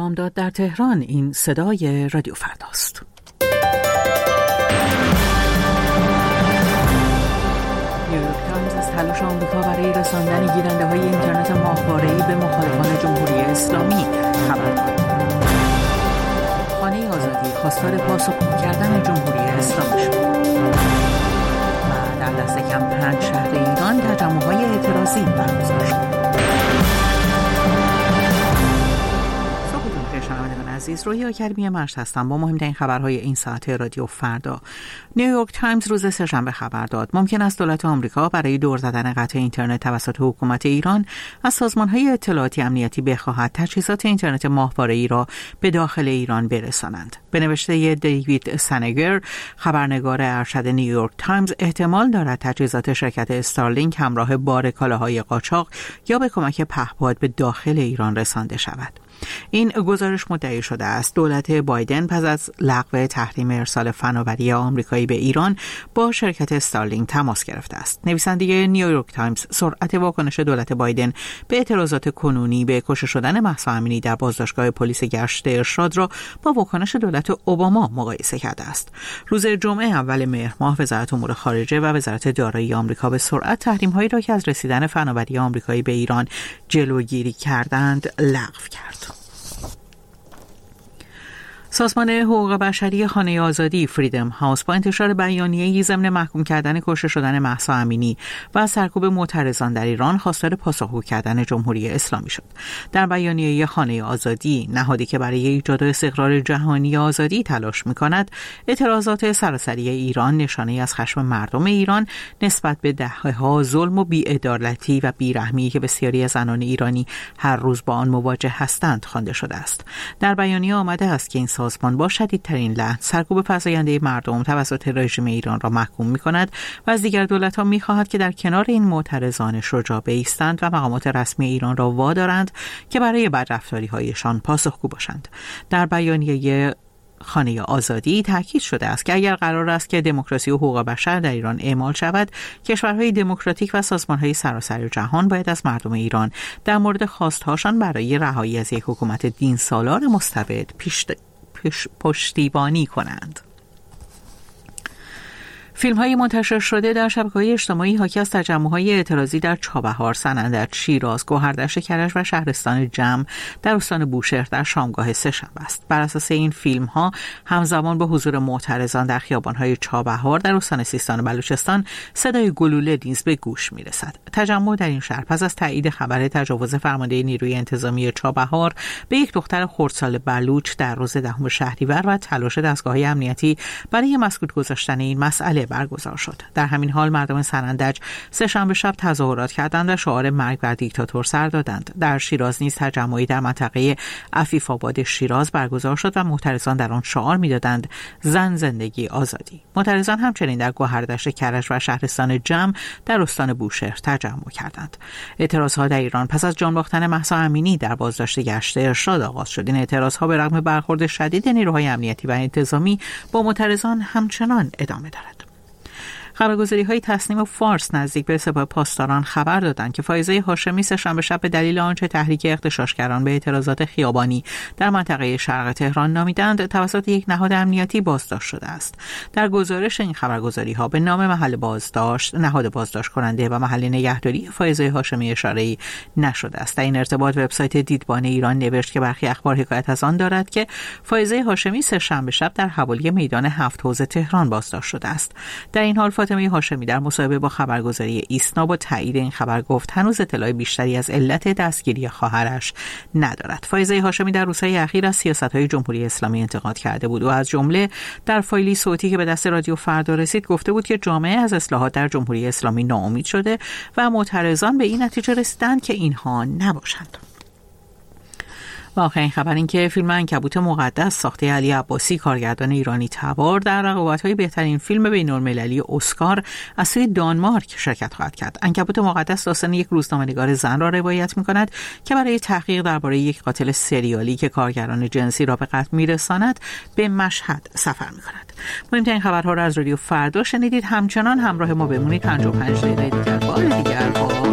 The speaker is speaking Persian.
بامداد در تهران. این صدای رادیو فرداست. نیویورک تایمز از تلاش آمریکا برای رساندن گیرنده‌های اینترنت ماهواره‌ای به مخالفان جمهوری اسلامی خبر داد. خانه آزادی خواستار پاسخگو کردن جمهوری اسلامی شد و در دست کم 5 شهر ایران تجمع‌های اعتراضی برگزار شد. عزیز، رویا کریمی مرز هستم با مهمترین خبرهای این ساعت رادیو فردا. نیویورک تایمز روز سه‌شنبه خبر داد ممکن است دولت آمریکا برای دور زدن قطع اینترنت توسط حکومت ایران از سازمان‌های اطلاعاتی امنیتی بخواهد تجهیزات اینترنت ماهواره‌ای را به داخل ایران برسانند. به نوشته دیوید سنگر، خبرنگار ارشد نیویورک تایمز، احتمال دارد تجهیزات شرکت استارلینک همراه بار کالاهای قاچاق یا به کمک پهپاد به داخل ایران رسانده شود. این گزارش مدعی شده است دولت بایدن پس از لغو تحریم ارسال فناوری آمریکایی به ایران با شرکت استارلینک تماس گرفته است. نویسنده نیویورک تایمز سرعت واکنش دولت بایدن به اعتراضات کنونی به کشته شدن مهسا امینی در بازداشتگاه پلیس گشت ارشاد را با واکنش دولت اوباما مقایسه کرده است. روز جمعه اول مهر ماه وزارت امور خارجه و وزارت دارایی آمریکا به سرعت تحریم‌هایی را که از رسیدن فناوری آمریکایی به ایران جلوگیری کردند لغو کرد. سازمان حقوق بشری خانه آزادی فریدم هاوس با انتشار بیانیه‌ای ضمن محکوم کردن کشته شدن مهسا امینی و سرکوب معترضان در ایران خواستار پاسخگو کردن جمهوری اسلامی شد. در بیانیه خانه آزادی، نهادی که برای ایجاد استقرار جهانی آزادی تلاش می‌کند، اعتراضات سراسری ایران نشانه از خشم مردم ایران نسبت به دهه‌ها ظلم و بی‌عدالتی و بی‌رحمی که بسیاری از زنان ایرانی هر روز با آن مواجه هستند خوانده شده است. در بیانیه آمده است که این سازمان با شدیدترین لحن سرکوب فزاینده مردم توسط رژیم ایران را محکوم می‌کند و از دیگر دولت‌ها می‌خواهد که در کنار این معترضان شجاع بایستند و مقامات رسمی ایران را وادارند که برای بدرفتاری‌هایشان پاسخگو باشند. در بیانیه خانه آزادی تاکید شده است که اگر قرار است که دموکراسی و حقوق بشر در ایران اعمال شود، کشورهای دموکراتیک و سازمان‌های سراسر جهان باید از مردم ایران در مورد خواستهاشان برای رهایی از یک حکومت دینسالار مستبد پشتیبانی کنند. فیلم‌های منتشر شده در شبکه‌های اجتماعی حاکی از تجمع‌های اعتراضی در چابهار، سنندج، شیراز، گوهردشت کرج و شهرستان جم در استان بوشهر در شامگاه سه‌شنبه است. بر اساس این فیلم‌ها همزمان با حضور معترضان در خیابان‌های چابهار در استان سیستان و بلوچستان صدای گلوله نیز به گوش می‌رسد. تجمع در این شهر پس از تایید خبر تجاوز فرمانده نیروی انتظامی چابهار به یک دختر خردسال بلوچ در روز 10 شهریور و تلاش دستگاه‌های امنیتی برای مسکوت گذاشتن این مسئله برگزار شد. در همین حال مردم سنندج سه‌شنبه شب تظاهرات کردند و شعار مرگ بر دیکتاتور سر دادند. در شیراز نیز تجمعی در منطقه عفیف آباد شیراز برگزار شد و معترضان در آن شعار می‌دادند زن زندگی آزادی. معترضان همچنین در گوهردشت کرج و شهرستان جم در استان بوشهر تجمع کردند. اعتراضها در ایران پس از جان باختن مهسا امینی در بازداشت گشت ارشاد آغاز شد. این اعتراضها به رغم برخورد شدید نیروهای امنیتی و انتظامی با معترضان همچنان ادامه دارد. خبرگزاری‌های تسنیم و فارس نزدیک به سپاه پاسداران خبر دادند که فائزه هاشمی سه‌شنبه شب به دلیل آنچه تحریک اغتشاشگران به اعتراضات خیابانی در منطقه شرق تهران نامیدند توسط یک نهاد امنیتی بازداشت شده است. در گزارش این خبرگزاری‌ها به نام محل بازداشت، نهاد بازداشت کننده و محل نگهداری فائزه هاشمی اشاره‌ای نشده است. در این ارتباط وبسایت دیدبان ایران نوشت که برخی اخبار حکایت از آن دارد که فائزه هاشمی سه‌شنبه شب در حوالی میدان 7 حوض تهران بازداشت شده است. در این حال فاطمه هاشمی در مصاحبه با خبرگزاری ایسنا با تایید این خبر گفت هنوز اطلاع بیشتری از علت دستگیری خواهرش ندارد. فائزه هاشمی در روزهای اخیر از سیاست‌های جمهوری اسلامی انتقاد کرده بود و از جمله در فایلی صوتی که به دست رادیو فردا رسید گفته بود که جامعه از اصلاحات در جمهوری اسلامی ناامید شده و معترضان به این نتیجه رسیدند که اینها نباشند. و آخرین خبر این که فیلم عنکبوت مقدس ساخته علی عباسی کارگردان ایرانی تبار در رقابت‌های بهترین فیلم بین‌المللی اسکار از سوی دانمارک شرکت خواهد کرد. عنکبوت مقدس داستان یک روزنامه‌نگار زن را روایت می‌کند که برای تحقیق درباره یک قاتل سریالی که کارگران جنسی را به قتل می‌رساند به مشهد سفر می‌کند. مهمترین خبرها را از رادیو فردا شنیدید. همچنان همراه ما بمونید. 55 دقیقه دیگر بار دیگر با